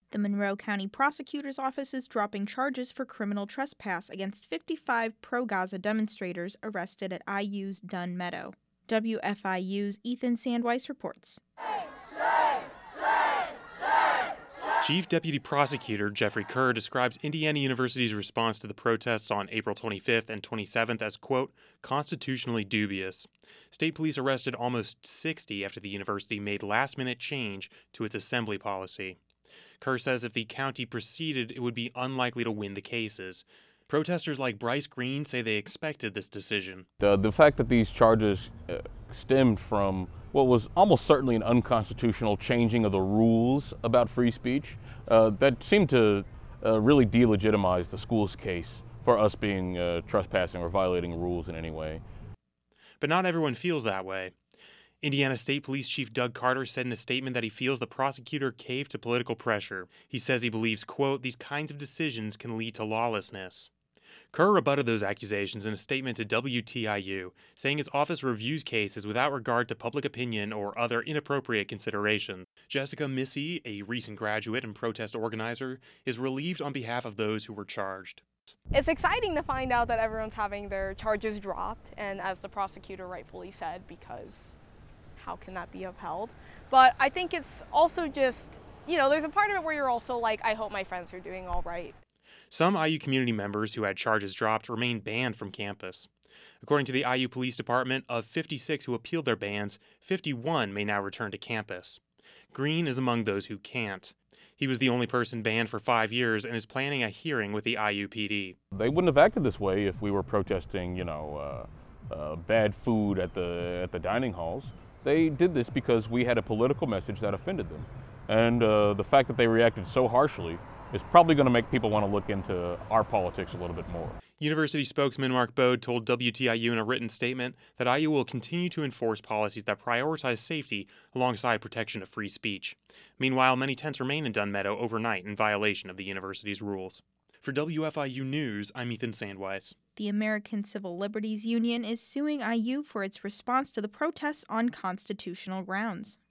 The Monroe County Prosecutor's Office is dropping charges for criminal trespass against 55 pro-Gaza demonstrators arrested at IU's Dunn Meadow. WFIU's Ethan Sandweiss reports. Chief Deputy Prosecutor Jeffrey Kerr describes Indiana University's response to the protests on April 25th and 27th as, quote, constitutionally dubious. State police arrested almost 60 after the university made last-minute change to its assembly policy. Kerr says if the county proceeded, it would be unlikely to win the cases. Protesters like Bryce Green say they expected this decision. The fact that these charges stemmed from what was almost certainly an unconstitutional changing of the rules about free speech, that seemed to really delegitimize the school's case for us being trespassing or violating rules in any way. But not everyone feels that way. Indiana State Police Chief Doug Carter said in a statement that he feels the prosecutor caved to political pressure. He says he believes, quote, these kinds of decisions can lead to lawlessness. Kerr rebutted those accusations in a statement to WTIU, saying his office reviews cases without regard to public opinion or other inappropriate considerations. Jessica Missy, a recent graduate and protest organizer, is relieved on behalf of those who were charged. It's exciting to find out that everyone's having their charges dropped, and as the prosecutor rightfully said, because how can that be upheld? But I think it's also just, there's a part of it where you're also like, I hope my friends are doing all right. Some IU community members who had charges dropped remain banned from campus. According to the IU Police Department, of 56 who appealed their bans, 51 may now return to campus. Green is among those who can't. He was the only person banned for 5 years and is planning a hearing with the IUPD. They wouldn't have acted this way if we were protesting, bad food at the dining halls. They did this because we had a political message that offended them. And the fact that they reacted so harshly is probably going to make people want to look into our politics a little bit more. University spokesman Mark Bode told WTIU in a written statement that IU will continue to enforce policies that prioritize safety alongside protection of free speech. Meanwhile, many tents remain in Dunn Meadow overnight in violation of the university's rules. For WFIU News, I'm Ethan Sandweiss. The American Civil Liberties Union is suing IU for its response to the protests on constitutional grounds.